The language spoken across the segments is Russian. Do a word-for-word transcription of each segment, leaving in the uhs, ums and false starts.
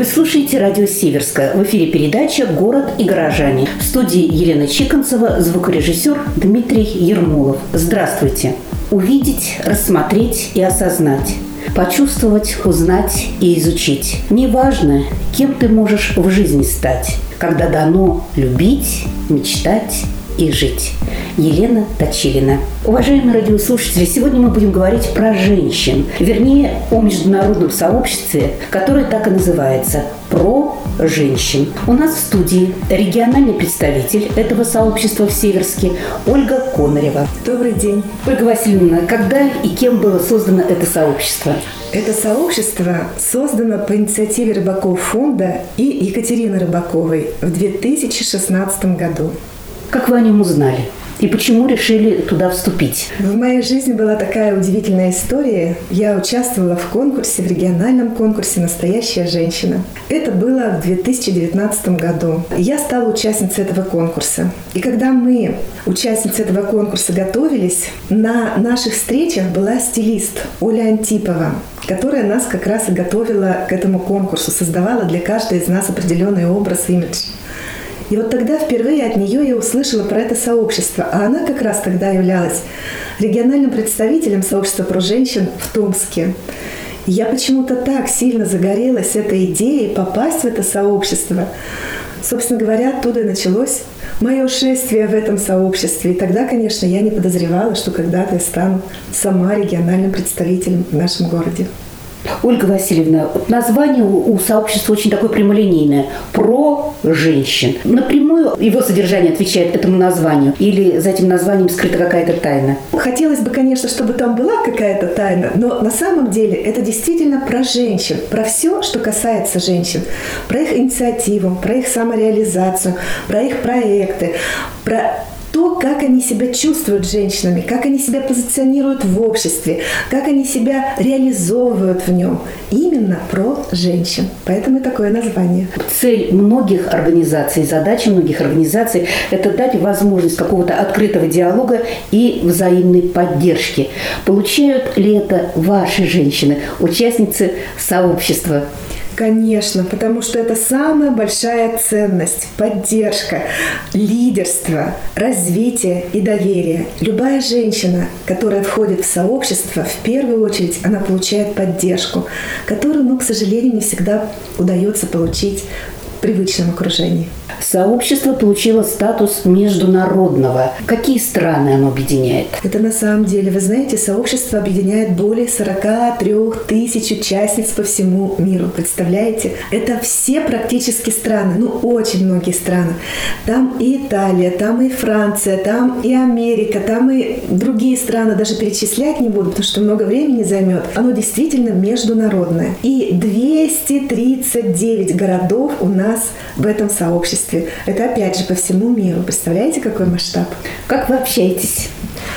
Вы слушаете радио «Северская». В эфире передача «Город и горожане». В студии Елена Чиконцева, звукорежиссер Дмитрий Ермолов. Здравствуйте. Увидеть, рассмотреть и осознать. Почувствовать, узнать и изучить. Неважно, кем ты можешь в жизни стать, когда дано любить, мечтать и жить. Елена Точилина. Уважаемые радиослушатели, сегодня мы будем говорить про женщин, вернее, о международном сообществе, которое так и называется – «Про женщин». У нас в студии региональный представитель этого сообщества в Северске Ольга Конарева. Добрый день. Ольга Васильевна, когда и кем было создано это сообщество? Это сообщество создано по инициативе Рыбаков фонда и Екатерины Рыбаковой в две тысячи шестнадцатом году. Как вы о нем узнали? И почему решили туда вступить? В моей жизни была такая удивительная история. Я участвовала в конкурсе, в региональном конкурсе «Настоящая женщина». Это было в две тысячи девятнадцатом году. Я стала участницей этого конкурса. И когда мы, участницы этого конкурса, готовились, на наших встречах была стилист Оля Антипова, которая нас как раз и готовила к этому конкурсу, создавала для каждой из нас определенный образ, имидж. И вот тогда впервые от нее я услышала про это сообщество. А она как раз тогда являлась региональным представителем сообщества про женщин в Томске. И я почему-то так сильно загорелась этой идеей попасть в это сообщество. Собственно говоря, оттуда и началось мое шествие в этом сообществе. И тогда, конечно, я не подозревала, что когда-то я стану сама региональным представителем в нашем городе. Ольга Васильевна, название у сообщества очень такое прямолинейное – «Про женщин». Напрямую его содержание отвечает этому названию или за этим названием скрыта какая-то тайна? Хотелось бы, конечно, чтобы там была какая-то тайна, но на самом деле это действительно про женщин, про все, что касается женщин, про их инициативу, про их самореализацию, про их проекты, про то, как они себя чувствуют женщинами, как они себя позиционируют в обществе, как они себя реализовывают в нем. Именно про женщин. Поэтому и такое название. Цель многих организаций, задача многих организаций – это дать возможность какого-то открытого диалога и взаимной поддержки. Получают ли это ваши женщины, участницы сообщества? Конечно, потому что это самая большая ценность, поддержка, лидерство, развитие и доверие. Любая женщина, которая входит в сообщество, в первую очередь она получает поддержку, которую, ну, к сожалению, не всегда удается получить в привычном окружении. Сообщество получило статус международного. Какие страны оно объединяет? Это на самом деле, вы знаете, сообщество объединяет более сорок три тысяч участниц по всему миру. Представляете? Это все практически страны, ну очень многие страны. Там и Италия, там и Франция, там и Америка, там и другие страны. Даже перечислять не буду, потому что много времени займет. Оно действительно международное. И двести тридцать девять городов у нас в этом сообществе. Это опять же по всему миру. Представляете, какой масштаб? Как вы общаетесь?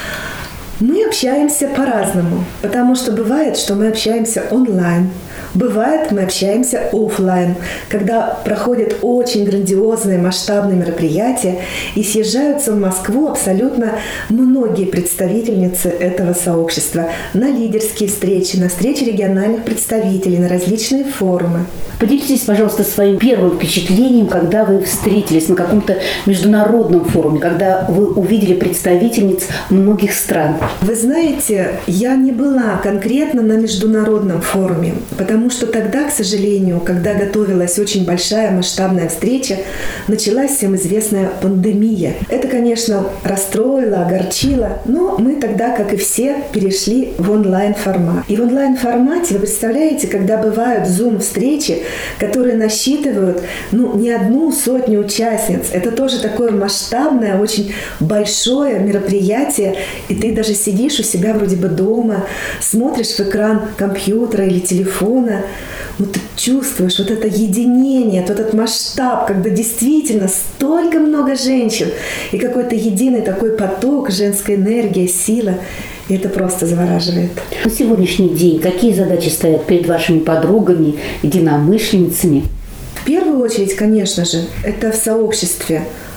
Мы общаемся по-разному, потому что бывает, что мы общаемся онлайн. Бывает, мы общаемся офлайн, когда проходят очень грандиозные масштабные мероприятия и съезжаются в Москву абсолютно многие представительницы этого сообщества на лидерские встречи, на встречи региональных представителей, на различные форумы. Поделитесь, пожалуйста, своим первым впечатлением, когда вы встретились на каком-то международном форуме, когда вы увидели представительниц многих стран. Вы знаете, я не была конкретно на международном форуме, потому что тогда, к сожалению, когда готовилась очень большая масштабная встреча, началась всем известная пандемия. Это, конечно, расстроило, огорчило, но мы тогда, как и все, перешли в онлайн-формат. И в онлайн-формате, вы представляете, когда бывают зум-встречи, которые насчитывают ну, не одну сотню участниц. Это тоже такое масштабное, очень большое мероприятие. И ты даже сидишь у себя вроде бы дома, смотришь в экран компьютера или телефона, ну ты чувствуешь вот это единение, вот этот масштаб, когда действительно столько много женщин и какой-то единый такой поток, женская энергия, сила. И это просто завораживает. На сегодняшний день какие задачи стоят перед вашими подругами, единомышленницами? В первую очередь, конечно же, это в сообществе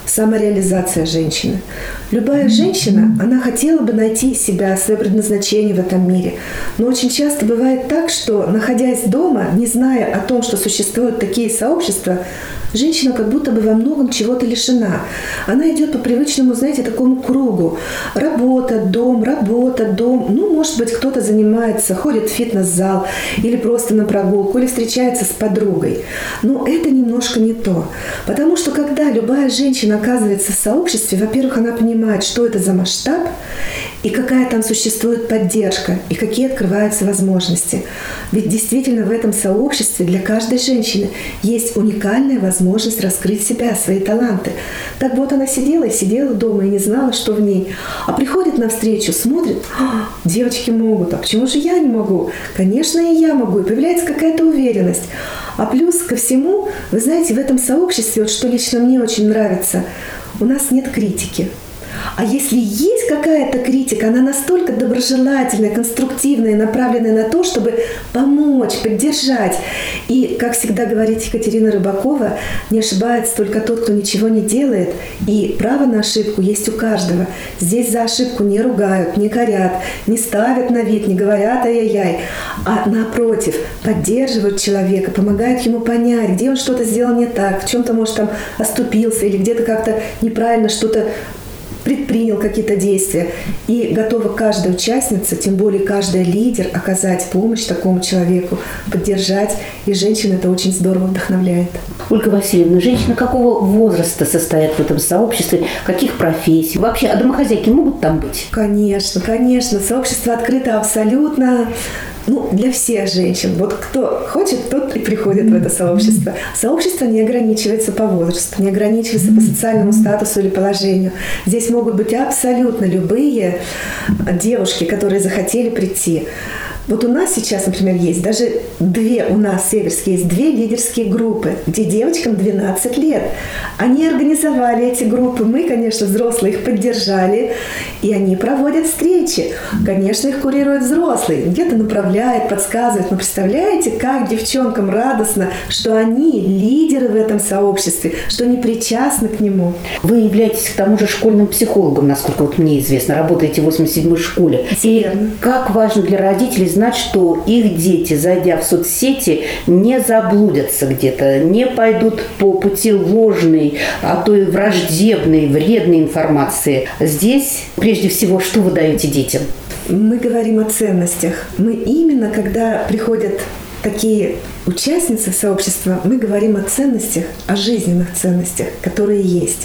самореализация женщины. Любая женщина, она хотела бы найти себя, свое предназначение в этом мире. Но очень часто бывает так, что, находясь дома, не зная о том, что существуют такие сообщества, женщина как будто бы во многом чего-то лишена. Она идет по привычному, знаете, такому кругу. Работа, дом, работа, дом. Ну, может быть, кто-то занимается, ходит в фитнес-зал, или просто на прогулку, или встречается с подругой. Но это немножко не то. Потому что когда любая женщина оказывается в сообществе, во-первых, она понимает, что это за масштаб, и какая там существует поддержка, и какие открываются возможности. Ведь действительно в этом сообществе для каждой женщины есть уникальная возможность раскрыть себя, свои таланты. Так вот она сидела и сидела дома и не знала, что в ней. А приходит навстречу, смотрит, а, девочки могут, а почему же я не могу? Конечно, и я могу. И появляется какая-то уверенность. А плюс ко всему, вы знаете, в этом сообществе, вот что лично мне очень нравится, у нас нет критики. А если есть какая-то критика, она настолько доброжелательная, конструктивная, направленная на то, чтобы помочь, поддержать. И, как всегда говорит Екатерина Рыбакова, не ошибается только тот, кто ничего не делает. И право на ошибку есть у каждого. Здесь за ошибку не ругают, не корят, не ставят на вид, не говорят ай-яй-яй. А напротив, поддерживают человека, помогают ему понять, где он что-то сделал не так, в чем-то, может, там оступился или где-то как-то неправильно что-то предпринял какие-то действия. И готова каждая участница, тем более каждый лидер, оказать помощь такому человеку, поддержать. И женщин это очень здорово вдохновляет. Ольга Васильевна, женщины какого возраста состоят в этом сообществе? Каких профессий? Вообще, а домохозяйки могут там быть? Конечно, конечно. Сообщество открыто абсолютно. Ну, для всех женщин. Вот кто хочет, тот и приходит в это сообщество. Сообщество не ограничивается по возрасту, не ограничивается по социальному статусу или положению. Здесь могут быть абсолютно любые девушки, которые захотели прийти. Вот у нас сейчас, например, есть даже две, у нас в Северске есть две лидерские группы, где девочкам двенадцать лет. Они организовали эти группы, мы, конечно, взрослые их поддержали, и они проводят встречи. Конечно, их курируют взрослые, где-то направляют, подсказывают. Но представляете, как девчонкам радостно, что они лидеры в этом сообществе, что они причастны к нему. Вы являетесь к тому же школьным психологом, насколько вот мне известно, работаете в восемьдесят седьмой школе. И как важно для родителей знать, что их дети, зайдя в соцсети, не заблудятся где-то, не пойдут по пути ложной, а то и враждебной, вредной информации. Здесь, прежде всего, что вы даете детям? Мы говорим о ценностях. Мы именно, когда приходят такие участницы сообщества, мы говорим о ценностях, о жизненных ценностях, которые есть.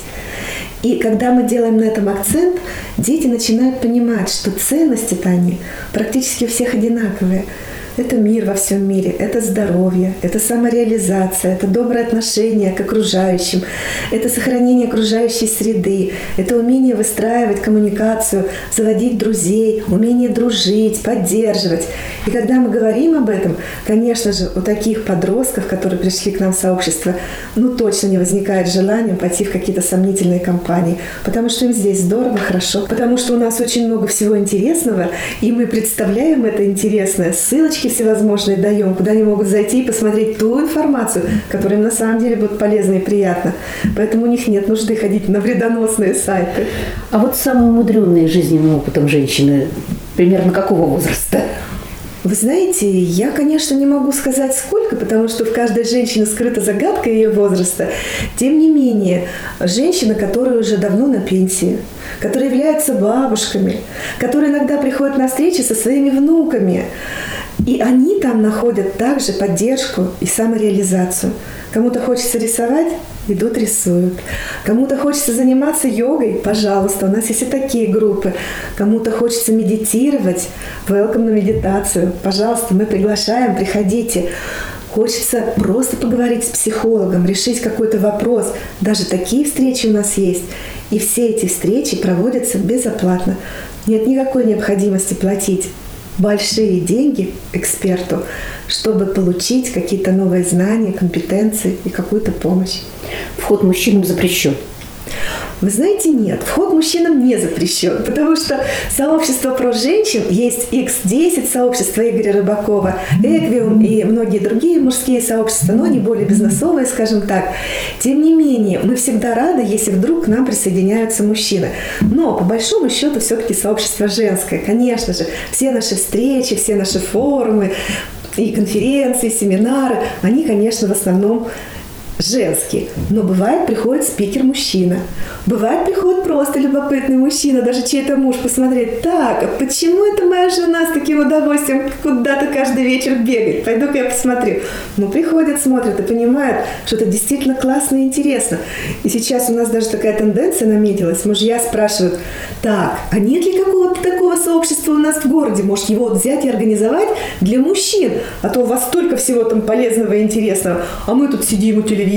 И когда мы делаем на этом акцент, дети начинают понимать, что ценности-то они практически у всех одинаковые. Это мир во всем мире, это здоровье, это самореализация, это доброе отношение к окружающим, это сохранение окружающей среды, это умение выстраивать коммуникацию, заводить друзей, умение дружить, поддерживать. И когда мы говорим об этом, конечно же, у таких подростков, которые пришли к нам в сообщество, ну точно не возникает желания пойти в какие-то сомнительные компании, потому что им здесь здорово, хорошо, потому что у нас очень много всего интересного, и мы представляем это интересное, ссылочки всевозможные даем, куда они могут зайти и посмотреть ту информацию, которая им на самом деле будет полезна и приятна. Поэтому у них нет нужды ходить на вредоносные сайты. А вот самые умудренные жизненным опытом женщины примерно какого возраста? Вы знаете, я, конечно, не могу сказать сколько, потому что в каждой женщине скрыта загадка ее возраста. Тем не менее, женщины, которые уже давно на пенсии, которые являются бабушками, которые иногда приходят на встречи со своими внуками, и они там находят также поддержку и самореализацию. Кому-то хочется рисовать, идут рисуют. Кому-то хочется заниматься йогой, пожалуйста, у нас есть и такие группы. Кому-то хочется медитировать, welcome на медитацию, пожалуйста, мы приглашаем, приходите. Хочется просто поговорить с психологом, решить какой-то вопрос. Даже такие встречи у нас есть. И все эти встречи проводятся безоплатно. Нет никакой необходимости платить большие деньги эксперту, чтобы получить какие-то новые знания, компетенции и какую-то помощь. Вход мужчинам запрещен. Вы знаете, нет, вход мужчинам не запрещен, потому что сообщество про женщин есть икс десять, сообщество Игоря Рыбакова, Эквиум и многие другие мужские сообщества, но они более бизнесовые, скажем так. Тем не менее, мы всегда рады, если вдруг к нам присоединяются мужчины. Но, по большому счету, все-таки сообщество женское. Конечно же, все наши встречи, все наши форумы, и конференции, семинары, они, конечно, в основном женские. Но бывает, приходит спикер-мужчина. Бывает, приходит просто любопытный мужчина, даже чей-то муж, посмотреть, так, а почему это моя жена с таким удовольствием куда-то каждый вечер бегает? Пойду-ка я посмотрю. Ну, приходят, смотрят и понимают, что это действительно классно и интересно. И сейчас у нас даже такая тенденция наметилась. Мужья спрашивают, так, а нет ли какого-то такого сообщества у нас в городе? Может, его вот взять и организовать для мужчин? А то у вас столько всего там полезного и интересного, а мы тут сидим у телевизора.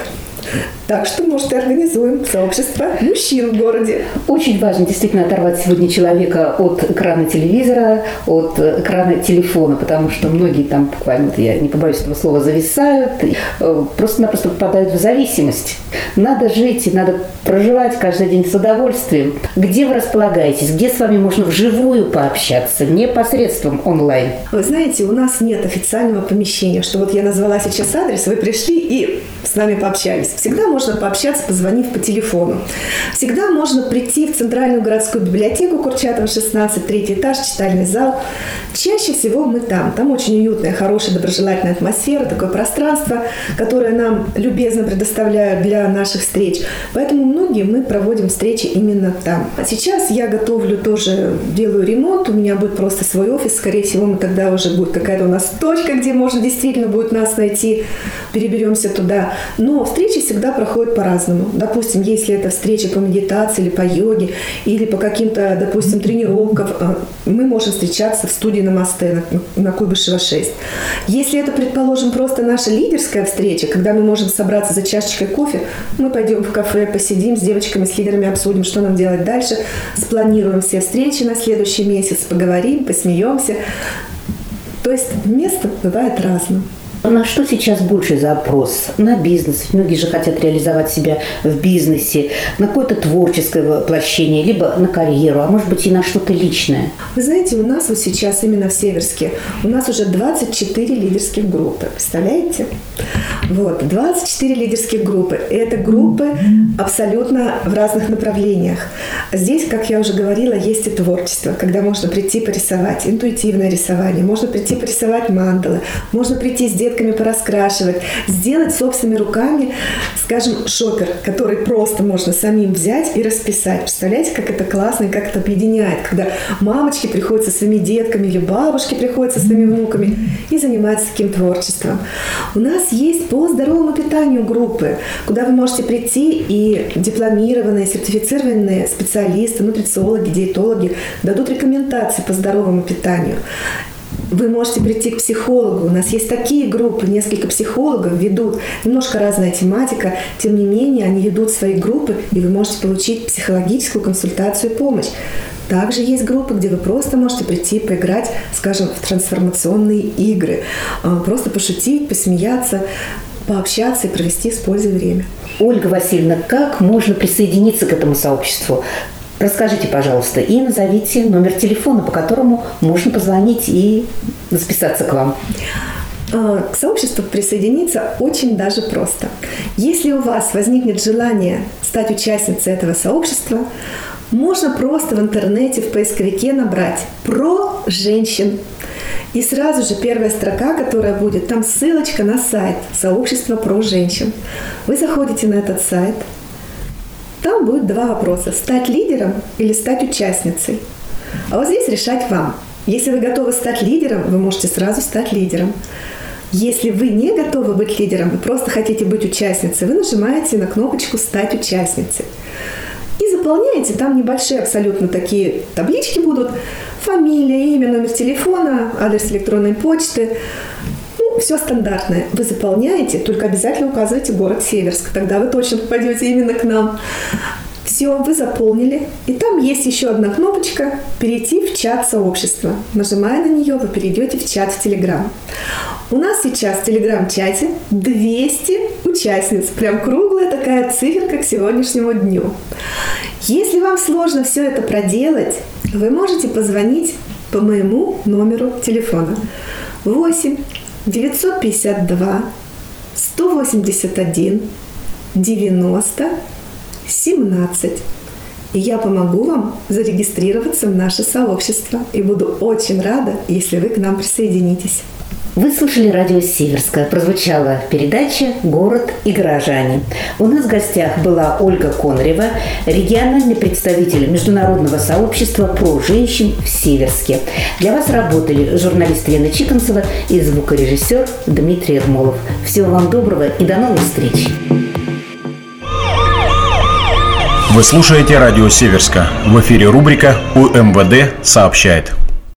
Так что, может, и организуем сообщество мужчин в городе. Очень важно действительно оторвать сегодня человека от экрана телевизора, от экрана телефона, потому что многие там буквально, я не побоюсь этого слова, зависают, просто-напросто попадают в зависимость. Надо жить и надо проживать каждый день с удовольствием. Где вы располагаетесь? Где с вами можно вживую пообщаться, не посредством онлайн? Вы знаете, у нас нет официального помещения, что вот я назвала сейчас адрес, вы пришли и с нами пообщались. Всегда можно пообщаться, позвонив по телефону. Всегда можно прийти в Центральную городскую библиотеку Курчатова, шестнадцать, третий этаж, читальный зал. Чаще всего мы там. Там очень уютная, хорошая, доброжелательная атмосфера, такое пространство, которое нам любезно предоставляют для наших встреч. Поэтому многие мы проводим встречи именно там. А сейчас я готовлю тоже, делаю ремонт. У меня будет просто свой офис. Скорее всего, мы тогда уже будет какая-то у нас точка, где можно действительно будет нас найти. Переберемся туда. Но встречи всегда проходят по-разному. Допустим, если это встреча по медитации или по йоге, или по каким-то, допустим, тренировкам, мы можем встречаться в студии Намасте на Куйбышева шесть. Если это, предположим, просто наша лидерская встреча, когда мы можем собраться за чашечкой кофе, мы пойдем в кафе, посидим с девочками, с лидерами, обсудим, что нам делать дальше, спланируем все встречи на следующий месяц, поговорим, посмеемся. То есть место бывает разным. На что сейчас больше запрос? На бизнес. Многие же хотят реализовать себя в бизнесе, на какое-то творческое воплощение, либо на карьеру, а может быть и на что-то личное. Вы знаете, у нас вот сейчас именно в Северске у нас уже двадцать четыре лидерских группы. Представляете? Вот, двадцать четыре лидерских группы. Это группы абсолютно в разных направлениях. Здесь, как я уже говорила, есть и творчество, когда можно прийти порисовать, интуитивное рисование, можно прийти порисовать мандалы, можно прийти с детками пораскрашивать, сделать собственными руками, скажем, шопер, который просто можно самим взять и расписать. Представляете, как это классно и как это объединяет, когда мамочки приходят со своими детками или бабушки приходят со своими внуками и занимаются таким творчеством. У нас есть по здоровому питанию группы, куда вы можете прийти, и дипломированные, сертифицированные специалисты, нутрициологи, диетологи дадут рекомендации по здоровому питанию. Вы можете прийти к психологу. У нас есть такие группы, несколько психологов ведут. Немножко разная тематика. Тем не менее, они ведут свои группы, и вы можете получить психологическую консультацию и помощь. Также есть группы, где вы просто можете прийти поиграть, скажем, в трансформационные игры. Просто пошутить, посмеяться, пообщаться и провести с пользой время. Ольга Васильевна, как можно присоединиться к этому сообществу? Расскажите, пожалуйста, и назовите номер телефона, по которому можно позвонить и записаться к вам. К сообществу присоединиться очень даже просто. Если у вас возникнет желание стать участницей этого сообщества, можно просто в интернете, в поисковике набрать «Про женщин». И сразу же первая строка, которая будет, там ссылочка на сайт сообщества «Про женщин». Вы заходите на этот сайт. Там будет два вопроса – стать лидером или стать участницей. А вот здесь решать вам. Если вы готовы стать лидером, вы можете сразу стать лидером. Если вы не готовы быть лидером, вы просто хотите быть участницей, вы нажимаете на кнопочку «Стать участницей». И заполняете, там небольшие абсолютно такие таблички будут. Фамилия, имя, номер телефона, адрес электронной почты. Все стандартное. Вы заполняете, только обязательно указывайте город Северск. Тогда вы точно попадете именно к нам. Все, вы заполнили. И там есть еще одна кнопочка «Перейти в чат сообщества». Нажимая на нее, вы перейдете в чат в Телеграм. У нас сейчас в телеграм-чате двести участниц. Прям круглая такая циферка к сегодняшнему дню. Если вам сложно все это проделать, вы можете позвонить по моему номеру телефона восемь девятьсот пятьдесят два сто восемьдесят один девяносто семнадцать. И я помогу вам зарегистрироваться в наше сообщество. И буду очень рада, если вы к нам присоединитесь. Вы слушали радио Северское. Прозвучала передача «Город и горожане». У нас в гостях была Ольга Конорева, региональный представитель международного сообщества про женщин в Северске. Для вас работали журналист Елена Чиконцева и звукорежиссер Дмитрий Ермолов. Всего вам доброго и до новых встреч. Вы слушаете радио Северска. В эфире рубрика «У эм вэ дэ сообщает».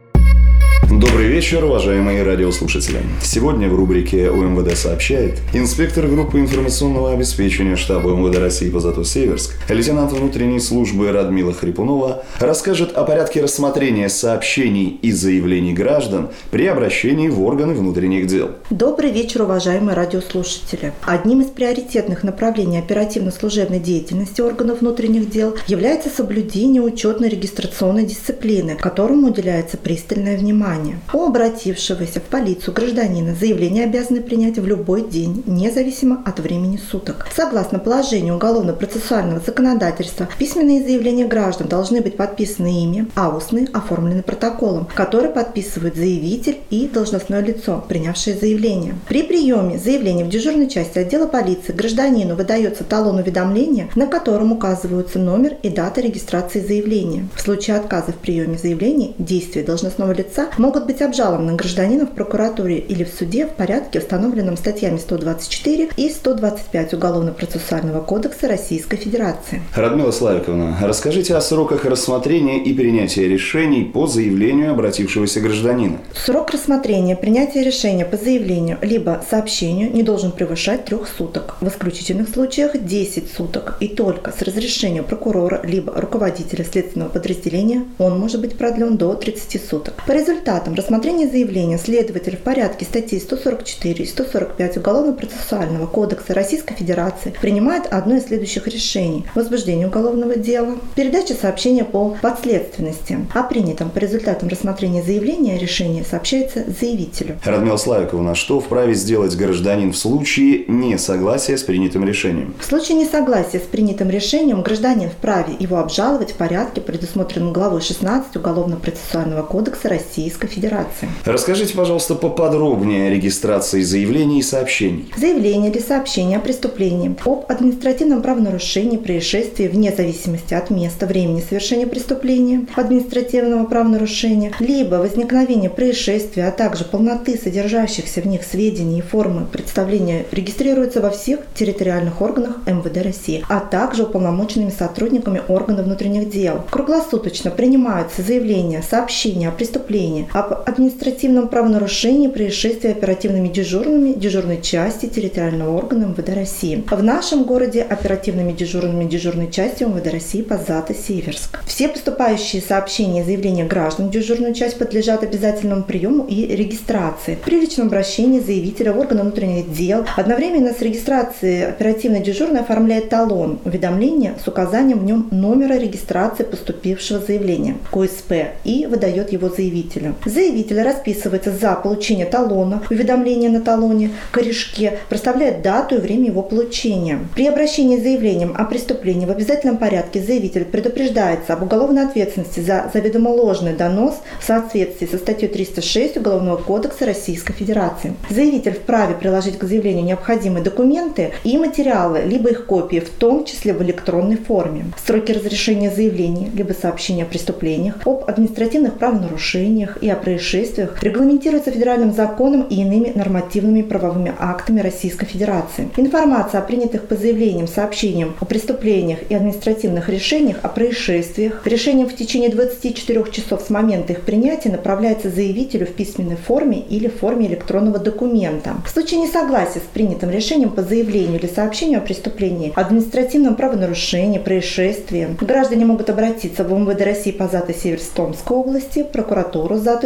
Добрый вечер, уважаемые радиослушатели. Сегодня в рубрике «У эм вэ дэ сообщает» инспектор группы информационного обеспечения штаба эм вэ дэ России по ЗАТО Северск, лейтенант внутренней службы Радмила Хрипунова расскажет о порядке рассмотрения сообщений и заявлений граждан при обращении в органы внутренних дел. Добрый вечер, уважаемые радиослушатели. Одним из приоритетных направлений оперативно-служебной деятельности органов внутренних дел является соблюдение учетно-регистрационной дисциплины, которому уделяется пристальное внимание. У обратившегося в полицию гражданина заявление обязаны принять в любой день, независимо от времени суток. Согласно положению уголовно-процессуального законодательства, письменные заявления граждан должны быть подписаны ими, а устные оформлены протоколом, который подписывают заявитель и должностное лицо, принявшее заявление. При приеме заявления в дежурной части отдела полиции гражданину выдается талон уведомления, на котором указываются номер и дата регистрации заявления. В случае отказа в приеме заявлений действия должностного лица могут быть обжалованы гражданином в прокуратуре или в суде в порядке, установленном статьями сто двадцать четыре и сто двадцать пять Уголовно-процессуального кодекса Российской Федерации. Радмила Славиковна, расскажите о сроках рассмотрения и принятия решений по заявлению обратившегося гражданина. Срок рассмотрения, принятия решения по заявлению либо сообщению не должен превышать трех суток. В исключительных случаях десять суток. И только с разрешения прокурора либо руководителя следственного подразделения он может быть продлен до тридцати суток. По результатам рассмотрения заявления следователь в порядке статей сто сорок четыре и сто сорок пять Уголовно-процессуального кодекса Российской Федерации принимает одно из следующих решений: возбуждение уголовного дела, передача сообщения по подследственности. О принятом по результатам рассмотрения заявления решение сообщается заявителю. Радмила Славиковна, что вправе сделать гражданин в случае несогласия с принятым решением? В случае несогласия с принятым решением гражданин вправе его обжаловать в порядке, предусмотренном главой шестнадцать Уголовно-процессуального кодекса Российской Федерации. Расскажите, пожалуйста, поподробнее о регистрации заявлений и сообщений. Заявление или сообщение о преступлении, об административном правонарушении, происшествии вне зависимости от места, времени совершения преступления, административного правонарушения, либо возникновения происшествия, а также полноты содержащихся в них сведений и формы представления регистрируются во всех территориальных органах эм вэ дэ России, а также уполномоченными сотрудниками органов внутренних дел. Круглосуточно принимаются заявления, сообщения о преступлении, об административном правонарушении, происшествия оперативными дежурными дежурной части территориального органа эм вэ дэ России. В нашем городе оперативными дежурными дежурной части эм вэ дэ России по ЗАТО Северск. Все поступающие сообщения и заявления граждан в дежурную часть подлежат обязательному приему и регистрации. При личном обращении заявителя в органы внутренних дел одновременно с регистрацией оперативно-дежурный оформляет талон уведомления с указанием в нем номера регистрации поступившего заявления ко эс пэ и выдает его заявителю. Заявитель расписывается за получение талона, уведомление на талоне, корешке, проставляет дату и время его получения. При обращении с заявлением о преступлении в обязательном порядке заявитель предупреждается об уголовной ответственности за заведомо ложный донос в соответствии со статьей триста шесть Уголовного кодекса Российской Федерации. Заявитель вправе приложить к заявлению необходимые документы и материалы, либо их копии, в том числе в электронной форме. Сроки разрешения заявлений, либо сообщения о преступлениях, об административных правонарушениях и о происшествиях регламентируется федеральным законом и иными нормативными правовыми актами Российской Федерации. Информация о принятых по заявлениям, сообщениям о преступлениях и административных решениях о происшествиях, решениям в течение двадцати четырёх часов с момента их принятия направляется заявителю в письменной форме или в форме электронного документа. В случае несогласия с принятым решением по заявлению или сообщению о преступлении, административном правонарушении, происшествии, граждане могут обратиться в эм вэ дэ России по ЗАТО Северск Томской области, прокуратуру ЗАТО Северск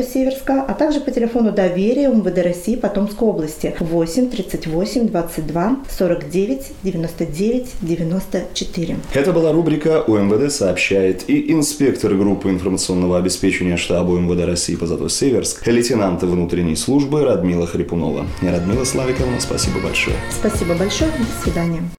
Северска, а также по телефону доверия УМВД России по Томской области восемь тридцать восемь двадцать два сорок девять девяносто девять девяносто четыре. Это была рубрика «УМВД сообщает», и инспектор группы информационного обеспечения штаба УМВД России по Зато Северск, лейтенант внутренней службы Радмила Хрипунова. Радмила Славиковна, спасибо большое. Спасибо большое. До свидания.